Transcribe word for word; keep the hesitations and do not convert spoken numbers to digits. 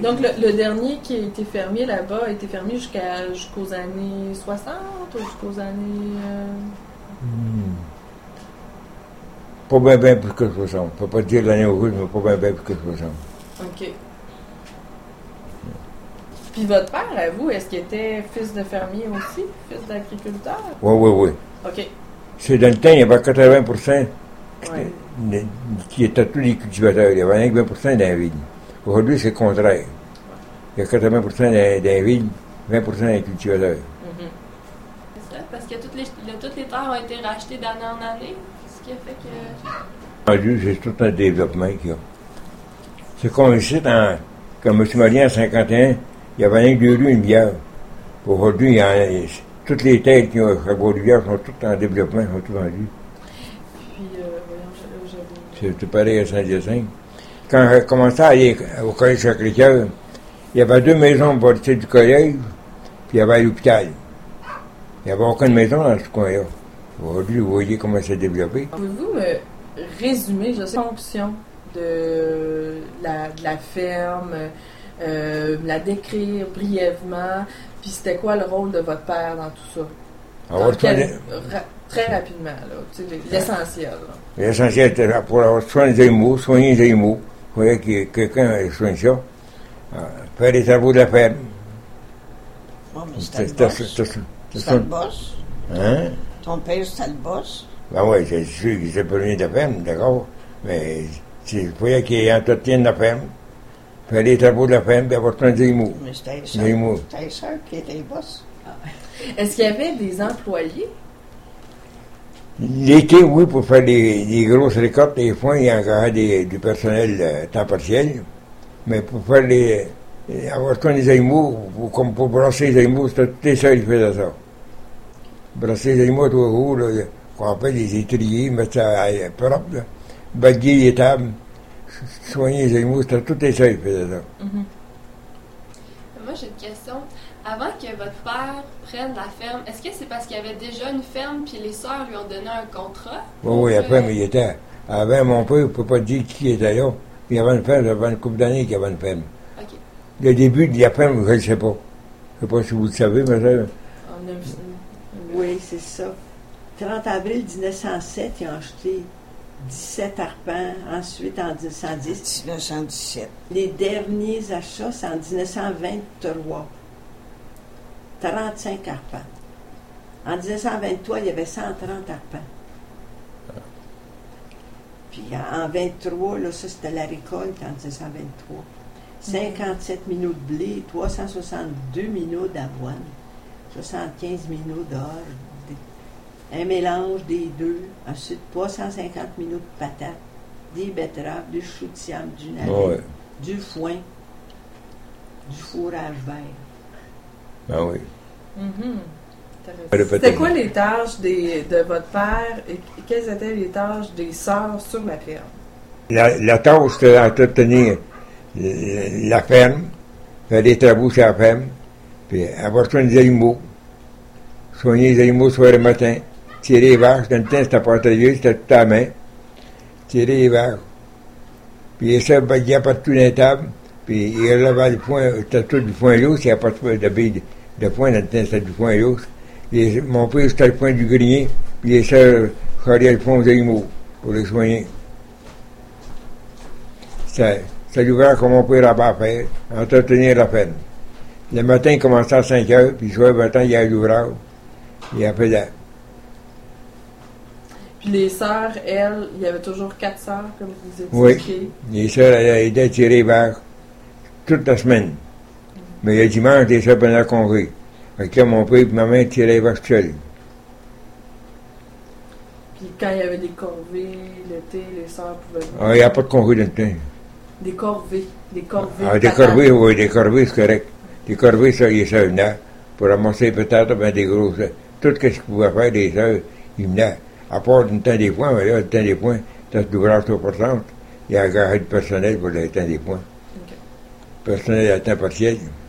Donc, le, le dernier qui a été fermé là-bas a été fermé jusqu'à, jusqu'aux années soixante ou jusqu'aux années... Euh... Hmm. Pas bien, bien plus que soixante. Je ne peux pas dire l'année au rouge, mais pas bien, bien plus que soixante. OK. Puis votre père, à vous, est-ce qu'il était fils de fermier aussi? Fils d'agriculteur? Oui, oui, oui. OK. C'est dans le temps, il y avait quatre-vingts pour cent Ouais. de- qui étaient tous des cultivateurs. Il y avait rien que vingt pour cent dans la ville. Aujourd'hui, c'est le contraire. Il y a quatre-vingts pour cent dans, dans la ville, vingt pour cent des cultivateurs. Mhm. C'est ça, parce que toutes les, le- toutes les terres ont été rachetées d'année en année, ce qui a fait que... Aujourd'hui, c'est tout un développement qu'il y a. C'est comme ici, dans, comme M. Marien en cinquante et un, il y avait rien que deux rues, une bière. Aujourd'hui, il y en a, toutes les terres qui ont à Bois-Rivière sont toutes en développement, sont toutes vendues. Puis, euh, voyons, j'avais... C'est tout pareil à Saint-Hyacinthe. Quand j'ai commencé à aller au collège Sacré-Cœur, il y avait deux maisons pour partir du collège, puis il y avait l'hôpital. Il n'y avait aucune maison dans ce coin-là. Aujourd'hui, vous voyez comment c'est développé. Pouvez-vous me résumer, je sais, la fonction de la, de la ferme, euh, la décrire brièvement, puis c'était quoi le rôle de votre père dans tout ça? On Dans va quel- retourner- ra- très rapidement, là, tu sais, l'essentiel. Là. L'essentiel était là pour avoir soigné les animaux, soigner les animaux. Il fallait que quelqu'un soigne ça. Euh, Faire les travaux de la ferme. Bon, mais c'était le C'était boss. c'était- c'était C'était ça. le boss. Hein? Ton père, c'était le boss. Ben oui, c'est sûr qu'il s'est premier de la ferme, d'accord. Mais il fallait qu'il entretienne la ferme. Faire les travaux de la ferme, puis avoir soin des animaux. Mais c'était Les ça. animaux. C'était ça qui était le boss. Est-ce qu'il y avait des employés? L'été, oui, pour faire des, des grosses récoltes, des fois, il y a encore des, du personnel euh, temps partiel. Mais pour faire les. avoir soin des animaux, ou comme pour brasser les animaux, c'était tous les seuls qui faisaient ça. Brasser les animaux à trois roues, là, qu'on appelle les étriers, mettre ça à, à propre, là, balayer les tables, soigner les animaux, c'était tous les seuls qui faisaient ça. Mhm. Moi, j'ai une question. Avant que votre père prenne la ferme, est-ce que c'est parce qu'il y avait déjà une ferme puis les sœurs lui ont donné un contrat? Oui, oui, après, mais il était. Avant, mon père, je ne peux pas dire qui était là. Il y avait une ferme, ça fait une couple d'années qu'il y avait une ferme. OK. Le début de la ferme, je ne sais pas. Je ne sais pas si vous le savez, mais ça. On a vu- Oui, c'est ça. trente avril dix-neuf cent sept, ils ont acheté dix-sept arpents. Ensuite, en dix-neuf cent dix, dix-neuf cent dix-sept. les derniers achats, c'est en dix-neuf cent vingt-trois. trente-cinq arpents. En dix-neuf cent vingt-trois, il y avait cent trente arpents. Puis en en vingt-trois, là, ça c'était la récolte en dix-neuf cent vingt-trois. cinquante-sept minutes de blé, trois cent soixante-deux minutes d'avoine, soixante-quinze minutes d'orge, des- un mélange des deux. Ensuite, trois cent cinquante minutes de patates, des betteraves, du chou de siam, du navet, Ouais. du foin, du fourrage vert. Ben oui. Mhm. Le Intéressant. C'était pétard. quoi les tâches des, de votre père et quelles étaient les tâches des sœurs sur la ferme? La, la tâche, c'était d'entretenir la, la ferme, faire des travaux sur la ferme, puis avoir soin des animaux, soigner les animaux soir et matin, tirer les vaches. Dans le temps, c'était pas très vieux, c'était tout à la main. Tirer les vaches. Puis ça, ben, il y a partout dans les tables, puis il relevait le foin, c'était tout du foin lousse, il n'y a pas de, de billes de, de foin, dans le temps, c'était du foin lousse. Et mon père, c'était le foin du grenier, puis les sœurs charriaient le foin aux animaux pour les soigner. Ça, ça l'ouvert comme mon père avait à faire, entretenir la ferme. Le matin, il commençait à cinq heures, puis le soir, le matin, il y a l'ouvrage. Il a fait la. Puis les sœurs, elles, il y avait toujours quatre sœurs, comme vous Oui. expliquez. Les sœurs, elles aidaient à tirer les vaches toute la semaine. Mais le dimanche, les sœurs prenaient congé. Fait que là, mon père et ma mère tiraient les vaches seuls. Puis quand il y avait des corvées, l'été, les sœurs pouvaient... Ah, il n'y a pas de congé dans le temps. Des corvées. Des corvées. Ah, des patates. corvées, oui, des corvées, c'est correct. Des corvées, ça, les sœurs venaient. Pour ramasser peut-être ben, des grosses. Tout ce qu'ils pouvaient faire, les sœurs, ils venaient. À part du temps des points, mais là, le temps des points, c'est d'ouvrage trois pour cent. Il y a un garage de personnel pour le temps des points. OK. Personnel à temps partiel.